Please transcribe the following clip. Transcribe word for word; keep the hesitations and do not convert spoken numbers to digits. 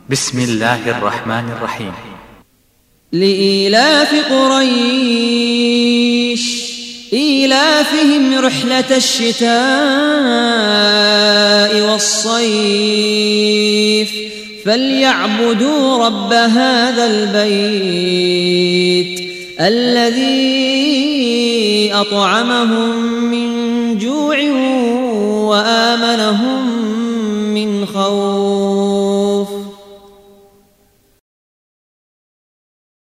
بسم الله الرحمن الرحيم. لإيلاف قريش إيلافهم رحلة الشتاء والصيف فليعبدوا رب هذا البيت الذي أطعمهم من جوع